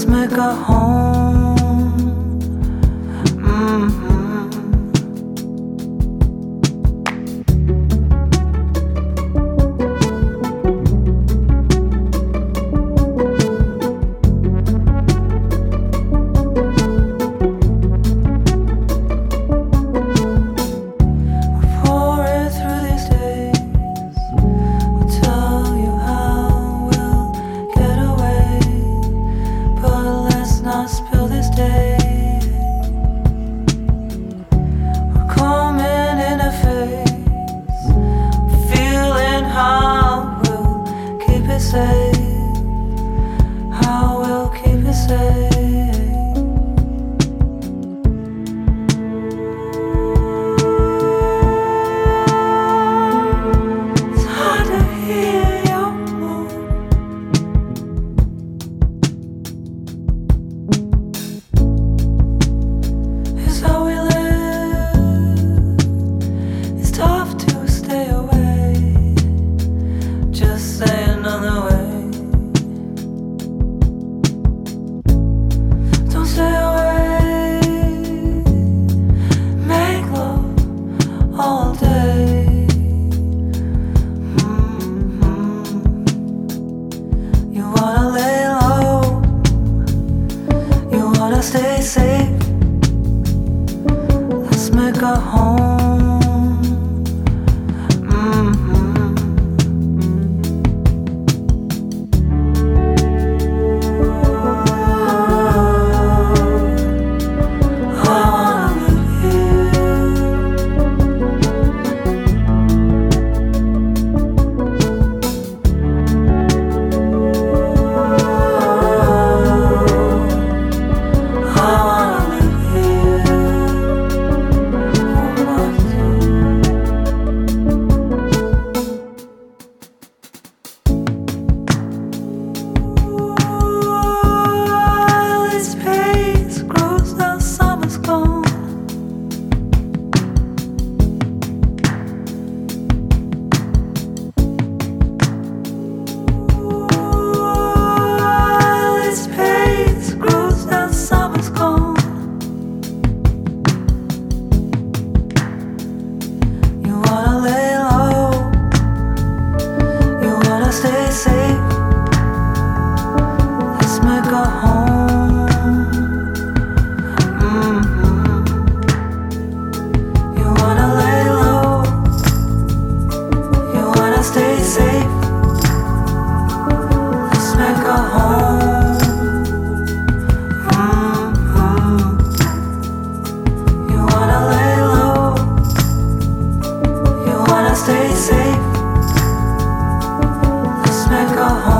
make a home. Mm-hmm. Not spill this day. We're coming in a phase, feeling how we'll keep it safe, how we'll keep it safe. It's hard to hear your mood. Say another way. Don't stay away. Make love all day. You wanna lay low. You wanna stay safe. Let's make a home. Stay safe. Let's make a home. You wanna lay low. You wanna stay safe. Let's make a home. You wanna lay low. You wanna stay safe. Make a home.